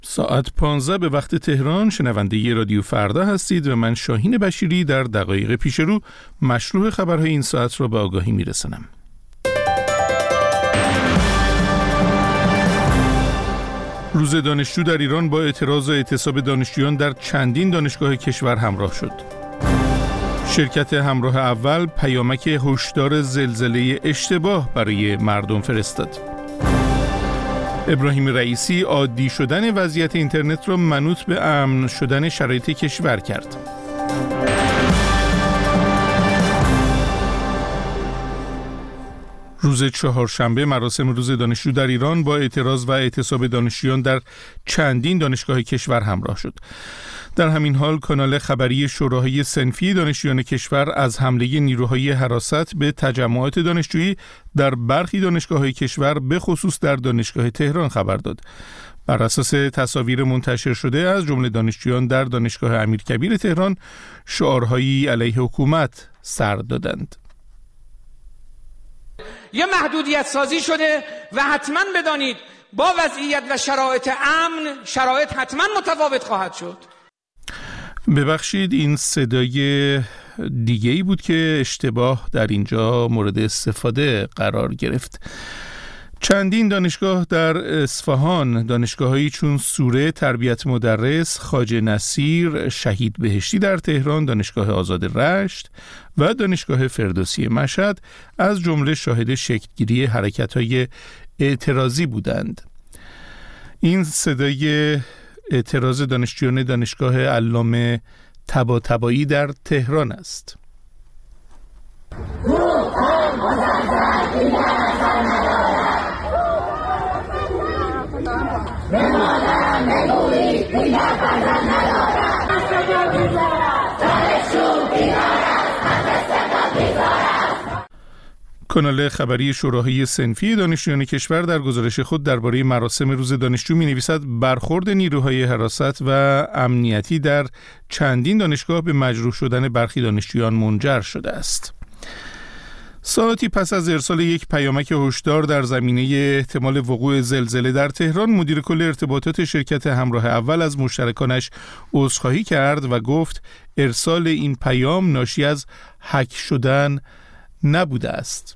ساعت 15 به وقت تهران شنونده رادیو فردا هستید و من شاهین بشیری در دقایق پیش رو مشروع خبرهای این ساعت را به آگاهی میرسانم. روز دانشجو در ایران با اعتراض و اعتصاب دانشجویان در چندین دانشگاه کشور همراه شد. شرکت همراه اول پیامک هشدار زلزله اشتباه برای مردم فرستاد. ابراهیم رئیسی عادی شدن وضعیت اینترنت را منوط به امن شدن شرایط کشور کرد. روز چهارشنبه مراسم روز دانشجو در ایران با اعتراض و اعتصاب دانشجویان در چندین دانشگاه کشور همراه شد. در همین حال کانال خبری شوراهای صنفی دانشجویان کشور از حمله نیروهای حراست به تجمعات دانشجویی در برخی دانشگاه‌های کشور به خصوص در دانشگاه تهران خبر داد. بر اساس تصاویر منتشر شده از جمله دانشجویان در دانشگاه امیرکبیر تهران شعارهایی علیه حکومت سر دادند. یه محدودیت سازی شده و حتما بدانید با وضعیت و شرایط امن شرایط حتما متفاوت خواهد شد. ببخشید این صدای دیگه‌ای بود که اشتباه در اینجا مورد استفاده قرار گرفت. چندین دانشگاه در اصفهان، دانشگاه‌هایی چون سوره تربیت مدرس، خواجه نصیر، شهید بهشتی در تهران، دانشگاه آزاد رشت و دانشگاه فردوسی مشهد از جمله شاهد شکل‌گیری حرکت‌های اعتراضی بودند. این صدای اعتراض دانشجویان دانشگاه علامه طباطبایی در تهران است. کانال خبری شوراهای صنفی دانشجویان کشور در گزارش خود درباره مراسم روز دانشجو می‌نویسد برخورد نیروهای حراست و امنیتی در چندین دانشگاه به مجروح شدن برخی دانشجویان منجر شده است. ساعتی پس از ارسال یک پیامک هشدار در زمینه احتمال وقوع زلزله در تهران، مدیر کل ارتباطات شرکت همراه اول از مشترکانش عذرخواهی کرد و گفت ارسال این پیام ناشی از هک شدن نبوده است.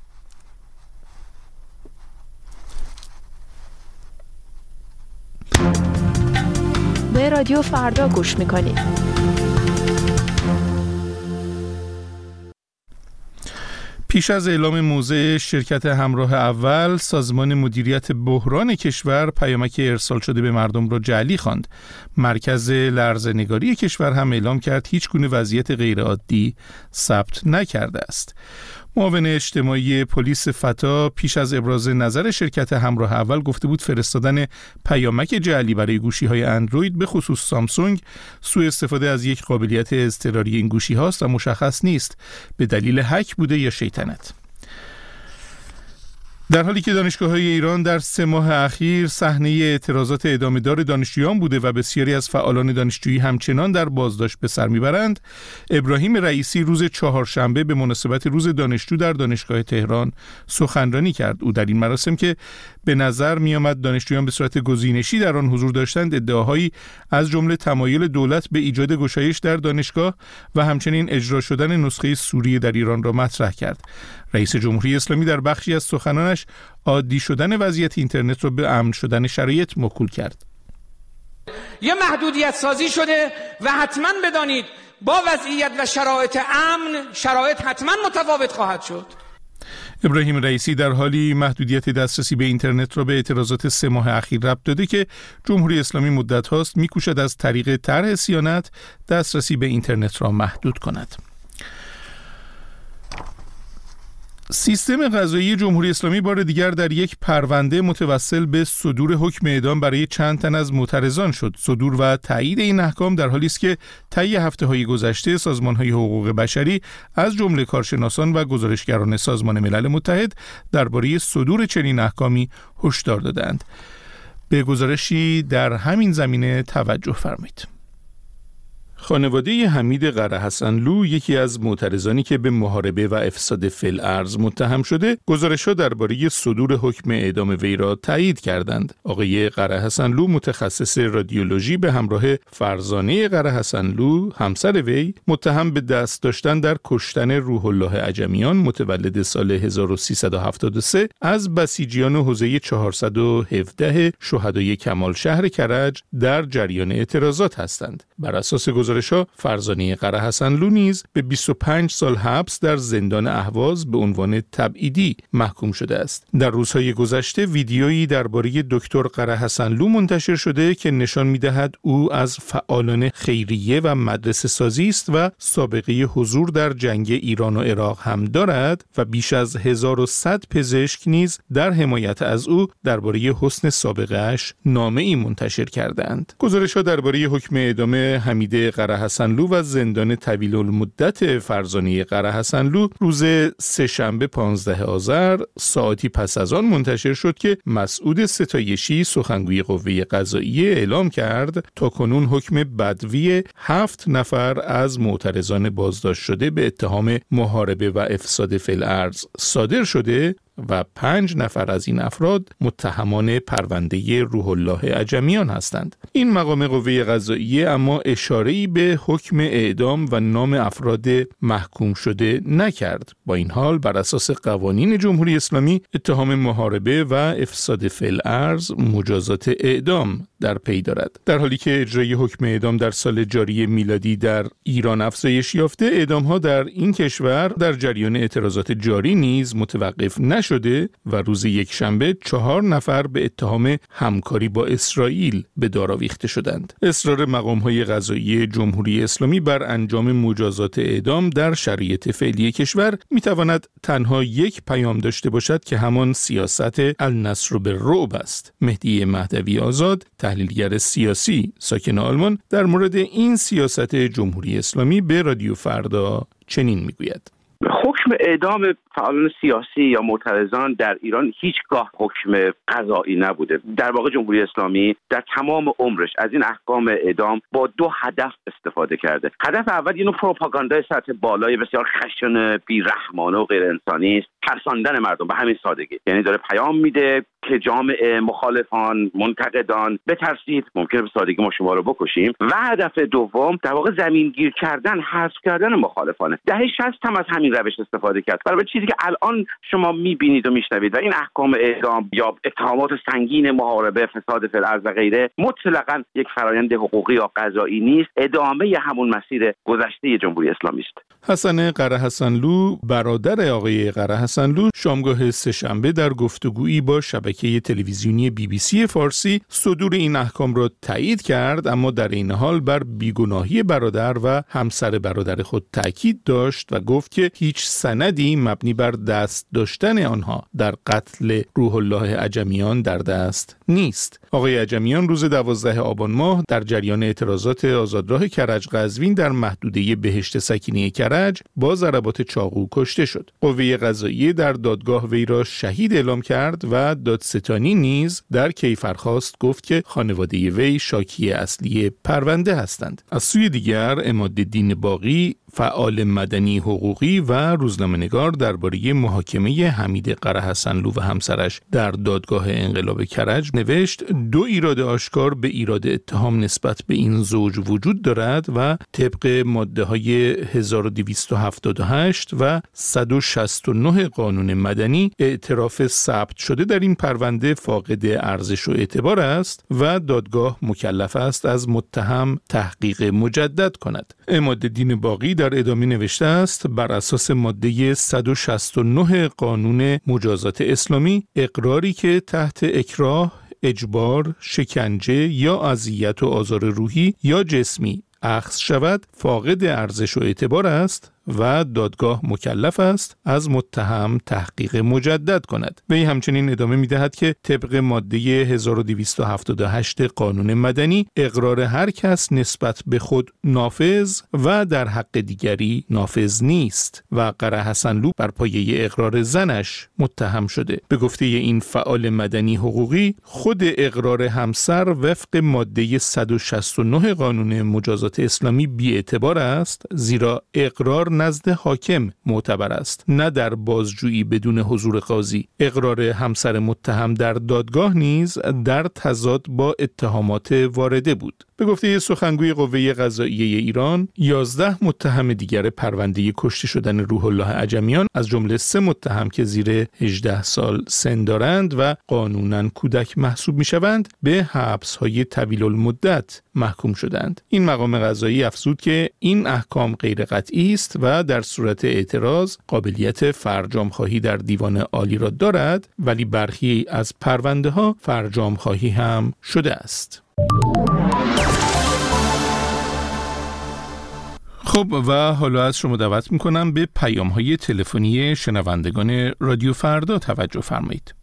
به رادیو فردا گوش میکنید. پیش از اعلام موضع شرکت همراه اول، سازمان مدیریت بحران کشور پیامک ارسال شده به مردم را جعلی خواند. مرکز لرزه‌نگاری کشور هم اعلام کرد هیچ گونه وضعیت غیرعادی ثبت نکرده است. معاون اجتماعی پلیس فتا پیش از ابراز نظر شرکت همراه اول گفته بود فرستادن پیامک جعلی برای گوشی‌های اندروید به خصوص سامسونگ سوء استفاده از یک قابلیت اضطراری این گوشی هاست و مشخص نیست به دلیل هک بوده یا شیطنت. در حالی که دانشگاه‌های ایران در 3 ماه اخیر صحنه اعتراضات ادامه‌دار دانشجویان بوده و بسیاری از فعالان دانشجویی همچنان در بازداشت به سر میبرند، ابراهیم رئیسی روز چهارشنبه به مناسبت روز دانشجو در دانشگاه تهران سخنرانی کرد. او در این مراسم که به نظر می‌آمد دانشجویان به صورت گزینشی در آن حضور داشتند، ادعاهایی از جمله تمایل دولت به ایجاد گشایش در دانشگاه و همچنین اجرا شدن نسخه سوریه در ایران را مطرح کرد. رئیس جمهوری اسلامی در بخشی از سخنانش عادی شدن وضعیت اینترنت را به امن شدن شرایط موکول کرد. یه محدودیت سازی شده و حتما بدانید با وضعیت و شرایط امن شرایط حتما متفاوت خواهد شد. ابراهیم رئیسی در حالی محدودیت دسترسی به اینترنت را به اعتراضات 3 ماه اخیر ربط داده که جمهوری اسلامی مدت هاست می‌کوشد از طریق طرح صیانت دسترسی به اینترنت را محدود کند. سیستم قضایی جمهوری اسلامی بار دیگر در یک پرونده متوسل به صدور حکم اعدام برای چند تن از معترضان شد. صدور و تایید این احکام در حالی است که طی هفته‌های گذشته سازمان‌های حقوق بشری از جمله کارشناسان و گزارشگران سازمان ملل متحد درباره صدور چنین احکامی هشدار دادند. به گزارشی در همین زمینه توجه فرمایید. خانواده حمید قرهحسنلو، یکی از معترضانی که به محاربه و افساد فی‌الارض متهم شده، گزارش‌ها درباره صدور حکم اعدام وی را تایید کردند. آقای قرهحسنلو متخصص رادیولوژی به همراه فرزانه قرهحسنلو، همسر وی، متهم به دست داشتن در کشتن روح الله عجمیان متولد سال 1373 از بسیجیان حوزه 417 شهدای کمال شهر کرج در جریان اعتراضات هستند. بر اساس گزارش‌ها، فرزانه قرهحسنلو نیز به 25 سال حبس در زندان اهواز به عنوان تبعیدی محکوم شده است. در روزهای گذشته ویدیویی درباره دکتر قرهحسنلو منتشر شده که نشان می‌دهد او از فعالان خیریه و مدرسه سازی است و سابقه حضور در جنگ ایران و عراق هم دارد و بیش از 1100 پزشک نیز در حمایت از او درباره حسن سابقه‌اش نامه‌ای منتشر کردند. گزارش‌ها درباره حکم اعدام حمید قرهحسنلو و زندان طویل المدت فرزانه قرهحسنلو روز سه‌شنبه 15 آذر ساعتی پس از آن منتشر شد که مسعود ستایشی، سخنگوی قوه قضاییه، اعلام کرد تاکنون حکم بدوی 7 نفر از معترضان بازداشت شده به اتهام محاربه و افساد فی‌الارض صادر شده و 5 نفر از این افراد متهمان پرونده روح الله عجمیان هستند. این مقام قوه قضاییه اما اشاره‌ای به حکم اعدام و نام افراد محکوم شده نکرد. با این حال بر اساس قوانین جمهوری اسلامی اتهام محاربه و افساد فی‌الارض مجازات اعدام در پی دارد. در حالی که اجرای حکم اعدام در سال جاری میلادی در ایران افزایش یافته، اعدام‌ها در این کشور در جریان اعتراضات جاری نیز متوقف نشده و روز یکشنبه 4 نفر به اتهام همکاری با اسرائیل به دار آویخته شدند. اصرار مقام‌های قضایی جمهوری اسلامی بر انجام مجازات اعدام در شرایط فعلی کشور می‌تواند تنها یک پیام داشته باشد که همان سیاست النصر بالرعب است. مهدی مهدوی آزاد، تحلیلگر سیاسی ساکن آلمان، در مورد این سیاست جمهوری اسلامی به رادیو فردا چنین میگوید: حکم اعدام فعالان سیاسی یا معترضان در ایران هیچگاه حکم قضایی نبوده. در واقع جمهوری اسلامی در تمام عمرش از این احکام اعدام با 2 هدف استفاده کرده. هدف اول اینو پروپاگاندای سطح بالای بسیار خشن، بی‌رحمانه و غیر انسانی است، ترساندن مردم به همین سادگی. یعنی داره پیام میده که جامعه، مخالفان، منتقدان بترسید، ممکنه به سادگی ما شما رو بکشیم. و هدف دوم در واقع زمینگیر کردن، حذف کردن مخالفانه. دهه 60 هم از همین روش استفاده کرد. برای چیزی که الان شما میبینید و میشنوید و این احکام اعدام یا اتهامات سنگین محاربه، فساد فی‌الارض و غیره مطلقاً یک فرآیند حقوقی یا قضایی نیست، ادامه همون مسیر گذشته جمهوری اسلامی است. حسن قرهحسنلو، برادر آقای قرهحسنلو، شامگاه سه‌شنبه در گفتگویی با شبکه تلویزیونی BBC فارسی صدور این احکام را تایید کرد، اما در این حال بر بیگناهی برادر و همسر برادر خود تاکید داشت و گفت که هیچ سندی مبنی بر دست داشتن آنها در قتل روح الله عجمیان در دست نیست. آقای عجمیان روز 12 آبان ماه در جریان اعتراضات آزادراه کرج قزوین در محدوده بهشت سکینه کرج با ضربات چاقو کشته شد. قوه قضاییه در دادگاه وی را شهید اعلام کرد و دادستانی نیز در کیفرخواست گفت که خانواده وی شاکی اصلی پرونده هستند. از سوی دیگر عمادالدین باقی، فعال مدنی حقوقی و روزنامه‌نگار، درباره محاکمه حمید قرهحسنلو و همسرش در دادگاه انقلاب کرج نوشت: 2 ایراد آشکار به ایراد اتهام نسبت به این زوج وجود دارد و طبق ماده‌های 1278 و 169 قانون مدنی اعتراف ثبت شده در این پرونده فاقد ارزش و اعتبار است و دادگاه مکلف است از متهم تحقیق مجدد کند. عمادالدین باقی در ادامه نوشته است: بر اساس ماده 169 قانون مجازات اسلامی، اقراری که تحت اکراه، اجبار، شکنجه یا اذیت و آزار روحی یا جسمی اخذ شود فاقد ارزش و اعتبار است و دادگاه مکلف است از متهم تحقیق مجدد کند. وی همچنین ادامه می‌دهد که طبق ماده 1278 قانون مدنی اقرار هر کس نسبت به خود نافذ و در حق دیگری نافذ نیست و قره حسنلو بر پایه اقرار زنش متهم شده. به گفته این فعال مدنی حقوقی، خود اقرار همسر وفق ماده 169 قانون مجازات اسلامی بی‌اعتبار است، زیرا اقرار نزد حاکم معتبر است، نه در بازجویی بدون حضور قاضی. اقرار همسر متهم در دادگاه نیز در تضاد با اتهامات وارده بود. به گفته سخنگوی قوه قضاییه ایران، 11 متهم دیگر پرونده کشته شدن روح الله عجمیان از جمله 3 متهم که زیر 18 سال سن دارند و قانوناً کودک محسوب می‌شوند به حبس‌های طویل المدت محکوم شدند. این مقام قضایی افزود که این احکام غیر قطعی است و در صورت اعتراض قابلیت فرجام خواهی در دیوان عالی را دارد، ولی برخی از پرونده‌ها فرجام خواهی هم شده است. خب و حالا از شما دعوت میکنم به پیام‌های تلفنی شنوندگان رادیو فردا توجه فرمایید.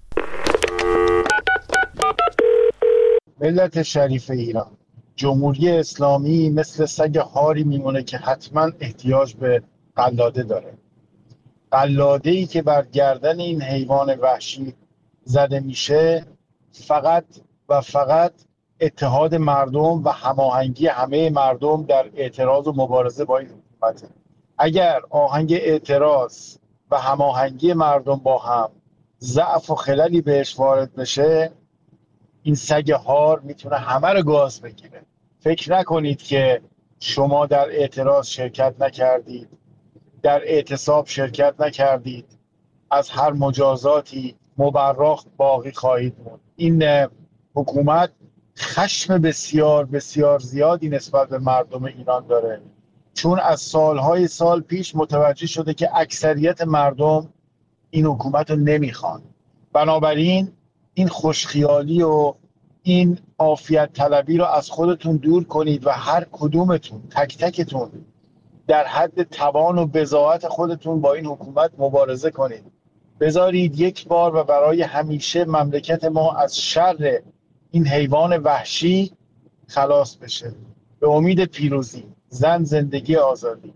ملت شریف ایران، جمهوری اسلامی مثل سگ هاری میمونه که حتما احتیاج به قلاده داره. قلاده‌ای که بر گردن این حیوان وحشی زده میشه فقط و فقط اتحاد مردم و هماهنگی همه مردم در اعتراض و مبارزه با این حکومته. اگر آهنگ اعتراض و هماهنگی مردم با هم ضعف و خللی بهش وارد بشه، این سگ هار میتونه همه رو گاز بگیره. فکر نکنید که شما در اعتراض شرکت نکردید، در اعتصاب شرکت نکردید، از هر مجازاتی مبرا باقی خواهید موند. این حکومت خشم بسیار بسیار زیادی نسبت به مردم ایران داره، چون از سالهای سال پیش متوجه شده که اکثریت مردم این حکومت رو نمیخوان. بنابراین این خوشخیالی و این عافیت طلبی رو از خودتون دور کنید و هر کدومتون تک تکتون در حد توان و بضاعت خودتون با این حکومت مبارزه کنید. بذارید یک بار و برای همیشه مملکت ما از شر این حیوان وحشی خلاص بشه. به امید پیروزی. زن، زندگی، آزادی.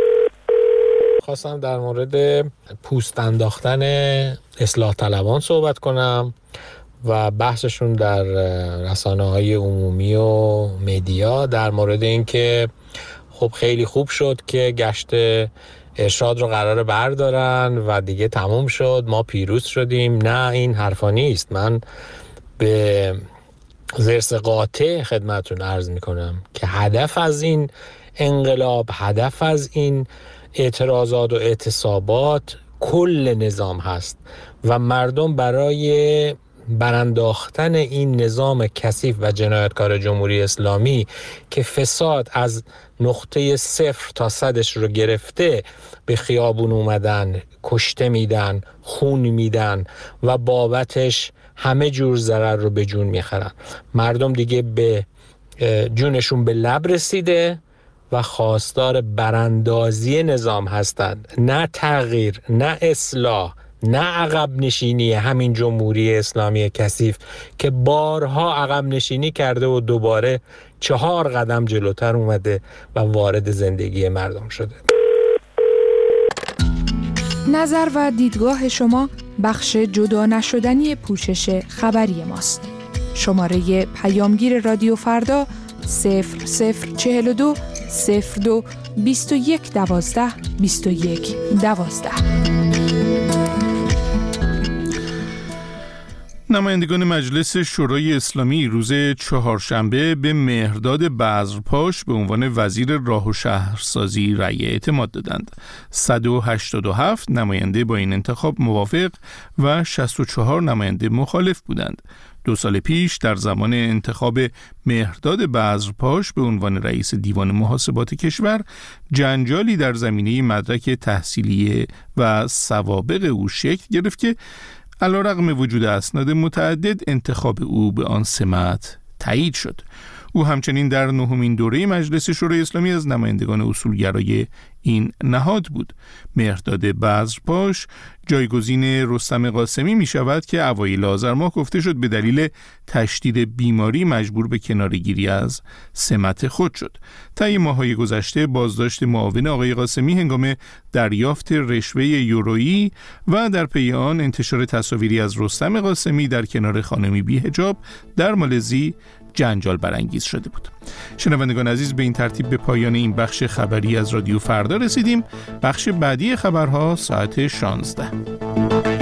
خواستم در مورد پوست انداختن اصلاح طلبان صحبت کنم و بحثشون در رسانه‌های عمومی و مدیا در مورد این که خب خیلی خوب شد که گشت ارشاد رو قراره بردارن و دیگه تموم شد، ما پیروز شدیم. نه، این حرفا نیست. من به ضرس قاطع خدمتتون عرض میکنم که هدف از این انقلاب، هدف از این اعتراضات و اعتصابات کل نظام هست و مردم برای برانداختن این نظام کثیف و جنایتکار جمهوری اسلامی که فساد از نقطه 0 تا 100 رو گرفته به خیابون اومدن، کشته میدن، خون میدن و بابتش همه جور ضرر رو به جون میخرن. مردم دیگه به جونشون به لب رسیده و خواستار براندازی نظام هستند، نه تغییر، نه اصلاح، نه عقب نشینی همین جمهوری اسلامی کثیف که بارها عقب نشینی کرده و دوباره 4 قدم جلوتر اومده و وارد زندگی مردم شده. نظر و دیدگاه شما بخش جدا نشدنی پوشش خبری ماست. شماره پیامگیر رادیو فردا 0042 02 21 12 21 12. نمایندگان مجلس شورای اسلامی روز چهارشنبه به مهرداد بذرپاش به عنوان وزیر راه و شهرسازی رأی اعتماد دادند. 187 نماینده با این انتخاب موافق و 64 نماینده مخالف بودند. 2 سال پیش در زمان انتخاب مهرداد بذرپاش به عنوان رئیس دیوان محاسبات کشور جنجالی در زمینه مدرک تحصیلی و سوابق او شکل گرفت که علیرغم وجود اسناد متعدد انتخاب او به آن سمت تایید شد. او همچنین در 9مین دوره مجلس شورای اسلامی از نمایندگان اصولگرای این نهاد بود. مهرداد بذرپاش جایگزین رستم قاسمی می شود که اوایل آذر ماه گفته شد به دلیل تشدید بیماری مجبور به کناره‌گیری از سمت خود شد. طی ماه‌های گذشته بازداشت معاون آقای قاسمی هنگام دریافت رشوه یورویی و در پی آن انتشار تصاویری از رستم قاسمی در کنار خانمی بی حجاب در مالزی جنجال برانگیز شده بود. شنوندگان عزیز، به این ترتیب به پایان این بخش خبری از رادیو فردا رسیدیم. بخش بعدی خبرها ساعت 16.